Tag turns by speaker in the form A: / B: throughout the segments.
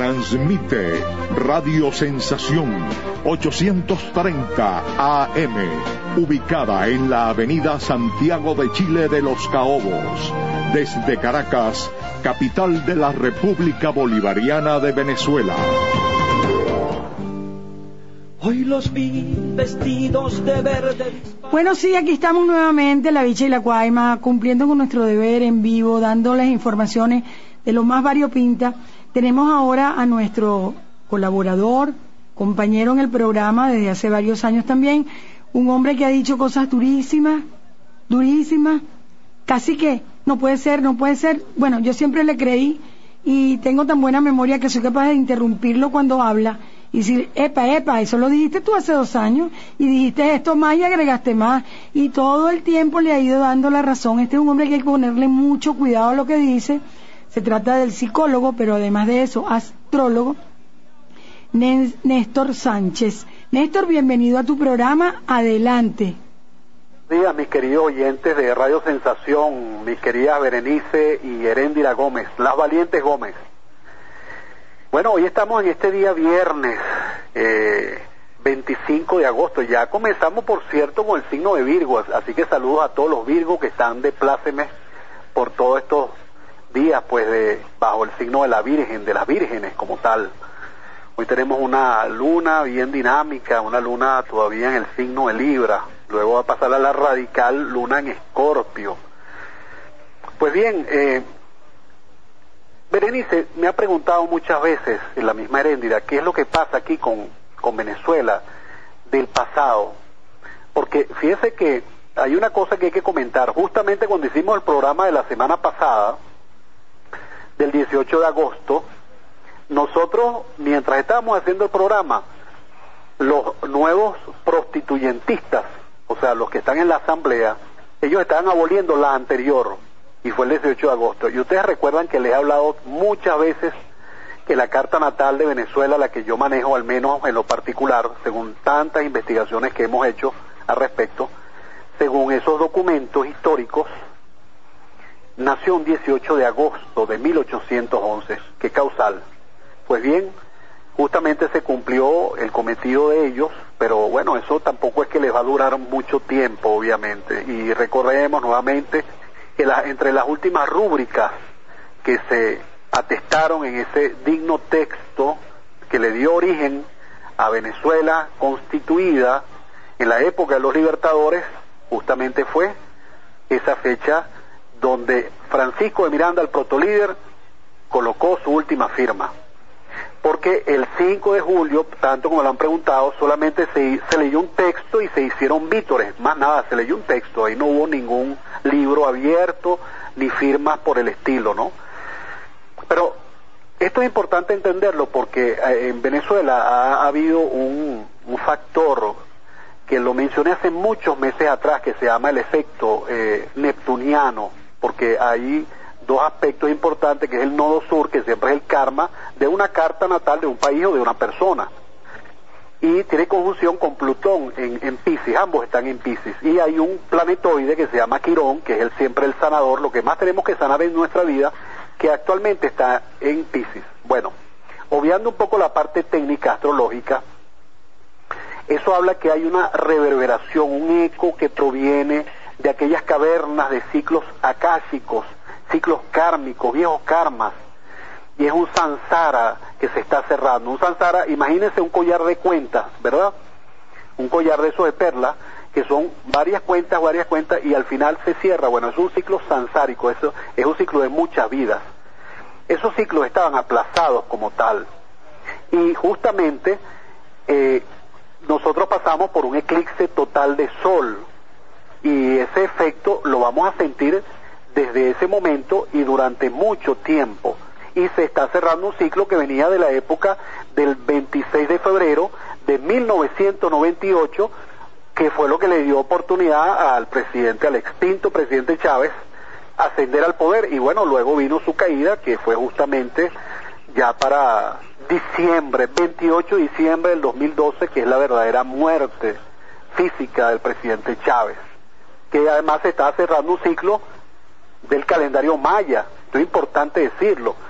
A: Transmite Radio Sensación 830 AM, ubicada en la avenida Santiago de Chile de Los Caobos, desde Caracas, capital de la República Bolivariana de Venezuela.
B: Hoy los vi vestidos de verde.
C: Bueno, sí, aquí estamos nuevamente, la Bicha y la Cuaima, cumpliendo con nuestro deber en vivo, dándoles informaciones de lo más variopinta. Tenemos ahora a nuestro colaborador, compañero en el programa desde hace varios años también, un hombre que ha dicho cosas durísimas, casi que no puede ser. Bueno, yo siempre le creí y tengo tan buena memoria que soy capaz de interrumpirlo cuando habla y decir, epa, eso lo dijiste tú hace 2 años y dijiste esto más y agregaste más, y todo el tiempo le ha ido dando la razón. Este es un hombre que hay que ponerle mucho cuidado a lo que dice. Se trata del psicólogo, pero además de eso, astrólogo, Néstor Sánchez. Néstor, bienvenido a tu programa, adelante.
D: Buenos días, mis queridos oyentes de Radio Sensación, mis queridas Berenice y Heréndira Gómez, las valientes Gómez. Bueno, hoy estamos en este día viernes, 25 de agosto. Ya comenzamos, por cierto, con el signo de Virgo, así que saludos a todos los Virgos que están de plácemes por todos estos días, pues, bajo el signo de la Virgen, de las vírgenes como tal. Hoy tenemos una luna bien dinámica, una luna todavía en el signo de Libra, luego va a pasar a la radical luna en Escorpio. Pues bien, Berenice me ha preguntado muchas veces, en la misma Heréndira, qué es lo que pasa aquí con Venezuela del pasado, porque fíjese que hay una cosa que hay que comentar. Justamente cuando hicimos el programa de la semana pasada, del 18 de agosto, nosotros, mientras estábamos haciendo el programa, los nuevos prostituyentistas, o sea, los que están en la asamblea, ellos estaban aboliendo la anterior, y fue el 18 de agosto. Y ustedes recuerdan que les he hablado muchas veces que la carta natal de Venezuela, la que yo manejo al menos en lo particular, según tantas investigaciones que hemos hecho al respecto, según esos documentos históricos, nació un 18 de agosto de 1811. ¿Qué causal? Pues bien, justamente se cumplió el cometido de ellos, pero bueno, eso tampoco es que les va a durar mucho tiempo, obviamente. Y recordemos nuevamente que entre las últimas rúbricas que se atestaron en ese digno texto que le dio origen a Venezuela constituida en la época de los libertadores, justamente fue esa fecha donde Francisco de Miranda, el protolíder, colocó su última firma. Porque el 5 de julio, tanto como lo han preguntado, solamente se leyó un texto y se hicieron vítores, más nada, se leyó un texto, ahí no hubo ningún libro abierto, ni firmas por el estilo, ¿no? Pero esto es importante entenderlo porque en Venezuela ha habido un factor que lo mencioné hace muchos meses atrás, que se llama el efecto neptuniano, porque hay dos aspectos importantes, que es el nodo sur, que siempre es el karma de una carta natal de un país o de una persona, y tiene conjunción con Plutón en Piscis, ambos están en Piscis, y hay un planetoide que se llama Quirón, que es siempre el sanador, lo que más tenemos que sanar en nuestra vida, que actualmente está en Piscis. Bueno, obviando un poco la parte técnica astrológica, eso habla que hay una reverberación, un eco que proviene de aquellas cavernas de ciclos akáshicos, ciclos kármicos, viejos karmas, y es un samsara que se está cerrando. Un samsara, imagínense un collar de cuentas, ¿verdad? Un collar de esos de perlas, que son varias cuentas, y al final se cierra. Bueno, es un ciclo samsárico, eso es un ciclo de muchas vidas. Esos ciclos estaban aplazados como tal, y justamente nosotros pasamos por un eclipse total de sol, y ese efecto lo vamos a sentir desde ese momento y durante mucho tiempo, y se está cerrando un ciclo que venía de la época del 26 de febrero de 1998, que fue lo que le dio oportunidad al extinto presidente Chávez, ascender al poder, y bueno, luego vino su caída, que fue justamente ya para diciembre, 28 de diciembre del 2012, que es la verdadera muerte física del presidente Chávez, que además se está cerrando un ciclo del calendario maya. Esto es importante decirlo.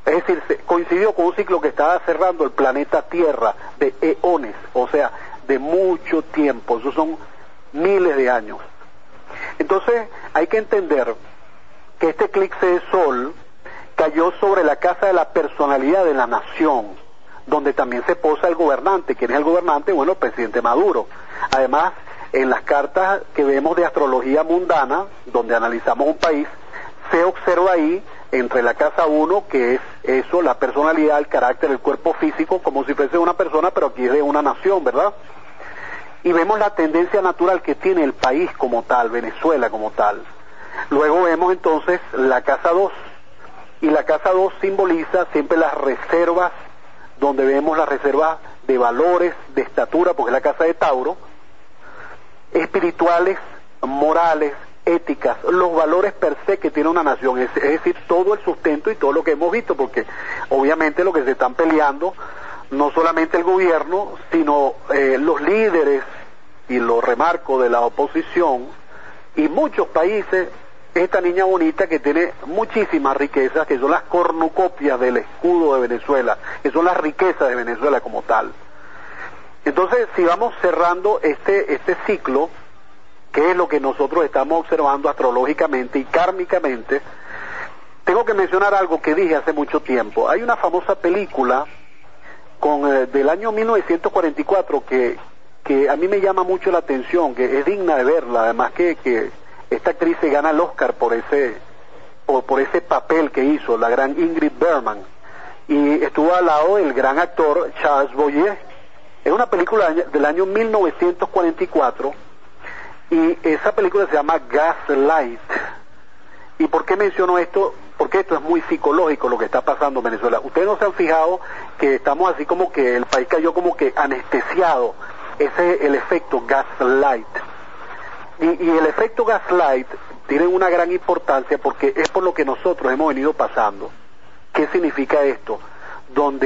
D: Es decir, coincidió con un ciclo que estaba cerrando el planeta Tierra de eones, o sea, de mucho tiempo, esos son miles de años. Entonces hay que entender que este eclipse de sol cayó sobre la casa de la personalidad de la nación, donde también se posa el gobernante. ¿Quién es el gobernante? Bueno, el presidente Maduro. Además, en las cartas que vemos de astrología mundana, donde analizamos un país, se observa ahí, entre la casa 1, que es eso, la personalidad, el carácter, el cuerpo físico, como si fuese una persona, pero aquí es de una nación, ¿verdad? Y vemos la tendencia natural que tiene el país como tal, Venezuela como tal. Luego vemos entonces la casa 2, y la casa 2 simboliza siempre las reservas, donde vemos las reservas de valores, de estatura, porque es la casa de Tauro, espirituales, morales, éticas, los valores per se que tiene una nación, es decir, todo el sustento y todo lo que hemos visto, porque obviamente lo que se están peleando, no solamente el gobierno, sino los líderes, y lo remarco, de la oposición, y muchos países, esta niña bonita que tiene muchísimas riquezas, que son las cornucopias del escudo de Venezuela, que son las riquezas de Venezuela como tal. Entonces, si vamos cerrando este ciclo, que es lo que nosotros estamos observando astrológicamente y kármicamente, tengo que mencionar algo que dije hace mucho tiempo. Hay una famosa película del año 1944 que a mí me llama mucho la atención, que es digna de verla, además que esta actriz se gana el Oscar por ese papel que hizo, la gran Ingrid Bergman, y estuvo al lado del gran actor Charles Boyer. Es una película del año 1944, y esa película se llama Gaslight. ¿Y por qué menciono esto? Porque esto es muy psicológico lo que está pasando en Venezuela. Ustedes no se han fijado que estamos así como que el país cayó como que anestesiado. Ese es el efecto Gaslight. Y el efecto Gaslight tiene una gran importancia porque es por lo que nosotros hemos venido pasando. ¿Qué significa esto? Donde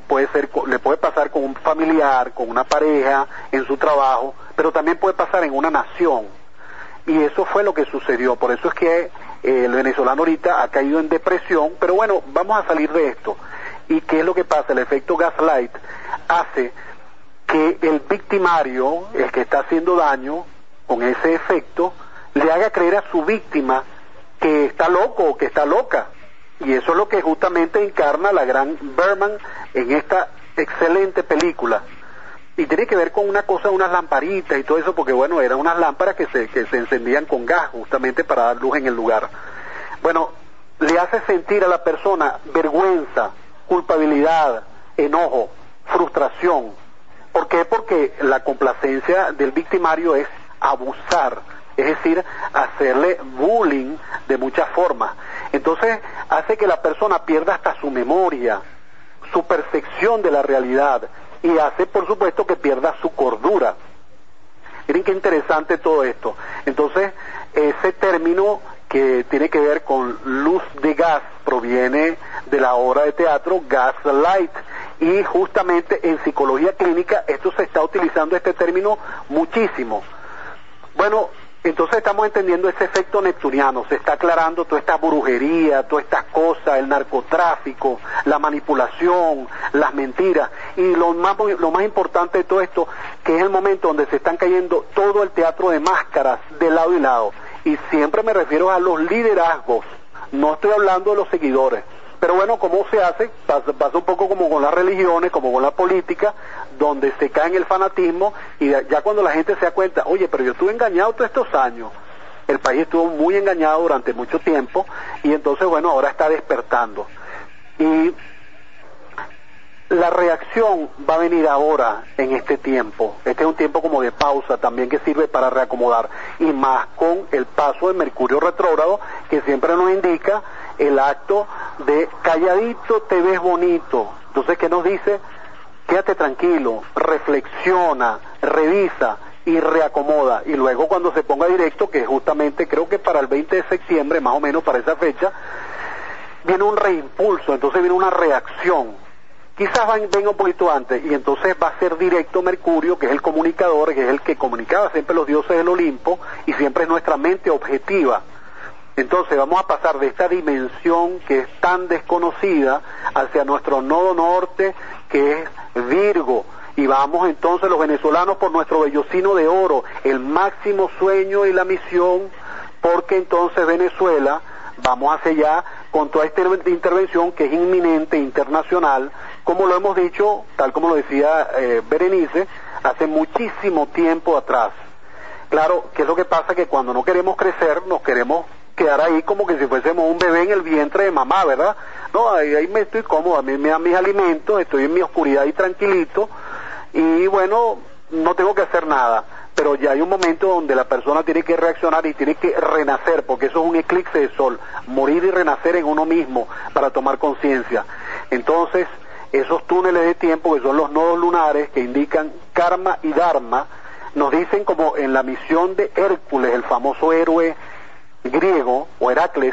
D: le puede pasar con un familiar, con una pareja, en su trabajo, pero también puede pasar en una nación. Y eso fue lo que sucedió. Por eso es que el venezolano ahorita ha caído en depresión, pero bueno, vamos a salir de esto. ¿Y qué es lo que pasa? El efecto Gaslight hace que el victimario, el que está haciendo daño con ese efecto, le haga creer a su víctima que está loco o que está loca. Y eso es lo que justamente encarna la gran Bergman en esta excelente película. Y tiene que ver con una cosa, unas lamparitas y todo eso, porque bueno, eran unas lámparas que se encendían con gas justamente para dar luz en el lugar. Bueno, le hace sentir a la persona vergüenza, culpabilidad, enojo, frustración. ¿Por qué? Porque la complacencia del victimario es abusar, es decir, hacerle bullying de muchas formas. Entonces hace que la persona pierda hasta su memoria, su percepción de la realidad, y hace por supuesto que pierda su cordura. Miren qué interesante todo esto. Entonces ese término que tiene que ver con luz de gas proviene de la obra de teatro Gaslight, y justamente en psicología clínica esto se está utilizando este término muchísimo. Bueno, entonces estamos entendiendo ese efecto neptuniano, se está aclarando toda esta brujería, todas estas cosas, el narcotráfico, la manipulación, las mentiras, y lo más importante de todo esto, que es el momento donde se están cayendo todo el teatro de máscaras de lado y lado, y siempre me refiero a los liderazgos, no estoy hablando de los seguidores. Pero bueno, ¿cómo se hace? Pasa un poco como con las religiones, como con la política, donde se cae en el fanatismo, y ya cuando la gente se da cuenta, oye, pero yo estuve engañado todos estos años, el país estuvo muy engañado durante mucho tiempo, y entonces bueno, ahora está despertando. Y la reacción va a venir ahora, en este tiempo. Este es un tiempo como de pausa también, que sirve para reacomodar, y más con el paso de Mercurio retrógrado, que siempre nos indica el acto de calladito te ves bonito. Entonces, ¿qué nos dice? Quédate tranquilo, reflexiona, revisa y reacomoda. Y luego cuando se ponga directo, que justamente creo que para el 20 de septiembre, más o menos para esa fecha, viene un reimpulso, entonces viene una reacción. Quizás venga un poquito antes, y entonces va a ser directo Mercurio, que es el comunicador, que es el que comunicaba siempre los dioses del Olimpo, y siempre es nuestra mente objetiva. Entonces vamos a pasar de esta dimensión que es tan desconocida hacia nuestro nodo norte, que es Virgo, y vamos entonces los venezolanos por nuestro vellocino de oro, el máximo sueño y la misión, porque entonces Venezuela, vamos hacia allá con toda esta intervención que es inminente, internacional, como lo hemos dicho, tal como lo decía Berenice, hace muchísimo tiempo atrás. Claro, ¿qué es lo que pasa? Que cuando no queremos crecer, nos queremos quedar ahí como que si fuésemos un bebé en el vientre de mamá, ¿verdad? No, ahí me estoy cómodo, a mí me dan mis alimentos, estoy en mi oscuridad y tranquilito, y bueno, no tengo que hacer nada. Pero ya hay un momento donde la persona tiene que reaccionar y tiene que renacer, porque eso es un eclipse de sol, morir y renacer en uno mismo para tomar conciencia. Entonces, esos túneles de tiempo, que son los nodos lunares, que indican karma y dharma, nos dicen como en la misión de Hércules, el famoso héroe griego, o Heracles,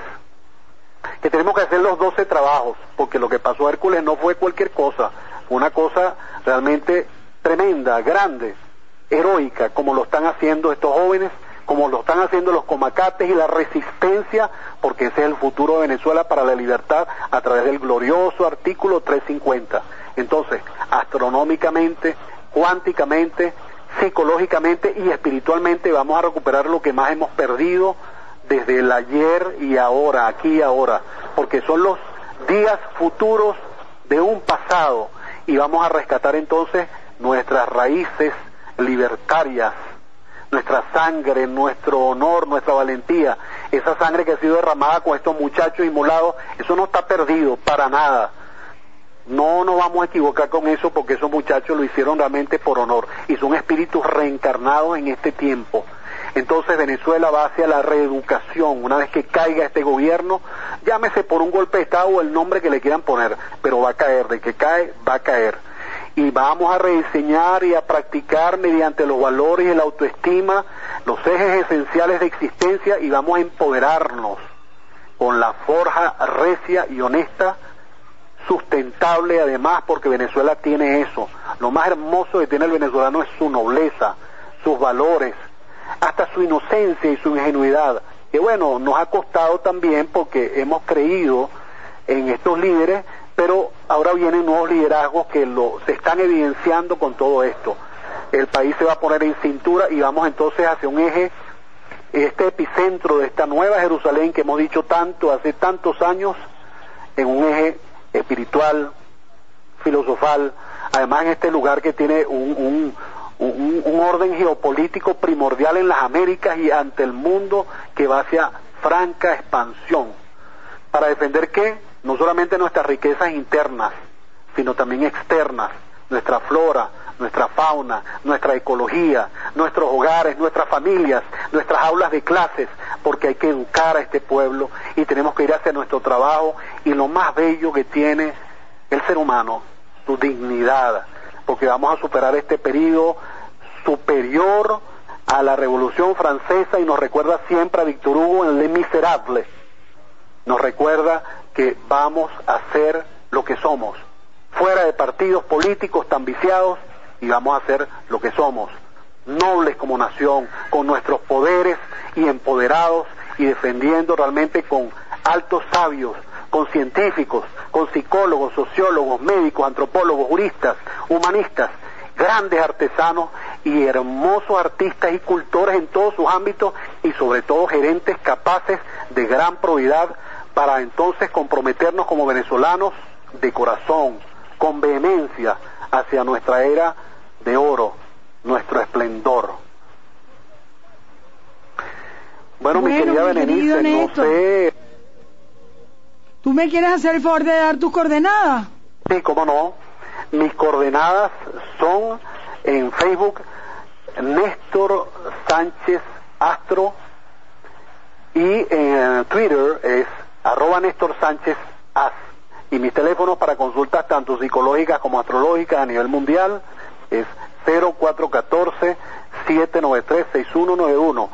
D: que tenemos que hacer los 12 trabajos, porque lo que pasó a Hércules no fue cualquier cosa, fue una cosa realmente tremenda, grande, heroica, como lo están haciendo estos jóvenes, como lo están haciendo los comacates y la resistencia, porque ese es el futuro de Venezuela para la libertad a través del glorioso artículo 350. Entonces, astronómicamente, cuánticamente, psicológicamente y espiritualmente vamos a recuperar lo que más hemos perdido desde el ayer y ahora, aquí y ahora, porque son los días futuros de un pasado, y vamos a rescatar entonces nuestras raíces libertarias, nuestra sangre, nuestro honor, nuestra valentía, esa sangre que ha sido derramada con estos muchachos inmolados, eso no está perdido para nada. No nos vamos a equivocar con eso, porque esos muchachos lo hicieron realmente por honor y son espíritus reencarnados en este tiempo. Entonces Venezuela va hacia la reeducación una vez que caiga este gobierno, llámese por un golpe de Estado o el nombre que le quieran poner, pero va a caer, de que cae, va a caer. Y vamos a rediseñar y a practicar mediante los valores y la autoestima los ejes esenciales de existencia, y vamos a empoderarnos con la forja recia y honesta, sustentable además, porque Venezuela tiene eso. Lo más hermoso que tiene el venezolano es su nobleza, sus valores, hasta su inocencia y su ingenuidad, que bueno, nos ha costado también porque hemos creído en estos líderes, pero ahora vienen nuevos liderazgos que se están evidenciando con todo esto. El país se va a poner en cintura y vamos entonces hacia un eje, este epicentro de esta nueva Jerusalén que hemos dicho tanto hace tantos años, en un eje espiritual, filosofal, además en este lugar que tiene un orden geopolítico primordial en las Américas y ante el mundo, que va hacia franca expansión. ¿Para defender qué? No solamente nuestras riquezas internas, sino también externas, nuestra flora, nuestra fauna, nuestra ecología, nuestros hogares, nuestras familias, nuestras aulas de clases, porque hay que educar a este pueblo y tenemos que ir hacia nuestro trabajo y lo más bello que tiene el ser humano, su dignidad, porque vamos a superar este periodo superior a la Revolución Francesa, y nos recuerda siempre a Víctor Hugo en Les Miserables, nos recuerda que vamos a ser lo que somos, fuera de partidos políticos tan viciados, y vamos a ser lo que somos, nobles como nación, con nuestros poderes y empoderados, y defendiendo realmente con altos sabios, con científicos, con psicólogos, sociólogos, médicos, antropólogos, juristas, humanistas, grandes artesanos y hermosos artistas y cultores en todos sus ámbitos, y sobre todo gerentes capaces de gran probidad, para entonces comprometernos como venezolanos de corazón, con vehemencia, hacia nuestra era de oro, nuestro esplendor. Bueno, mi querida Berenice, no sé...
C: ¿Tú me quieres hacer el favor de dar tus coordenadas?
D: Sí, cómo no. Mis coordenadas son en Facebook, Néstor Sánchez Astro, y en Twitter es @Néstor Sánchez As. Y mis teléfonos para consultas tanto psicológicas como astrológicas a nivel mundial es 0414-793-6191,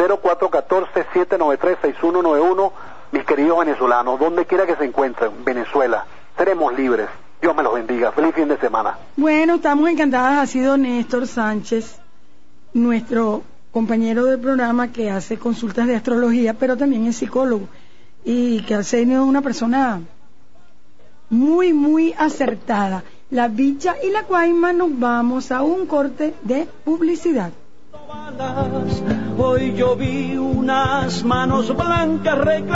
D: 0414-793-6191. Mis queridos venezolanos, donde quiera que se encuentren, Venezuela, seremos libres. Dios me los bendiga. Feliz fin de semana.
C: Bueno, estamos encantadas. Ha sido Néstor Sánchez, nuestro compañero del programa que hace consultas de astrología, pero también es psicólogo, y que ha sido una persona muy, muy acertada. La Bicha y la Guayma, nos vamos a un corte de publicidad.
B: Hoy yo vi unas manos blancas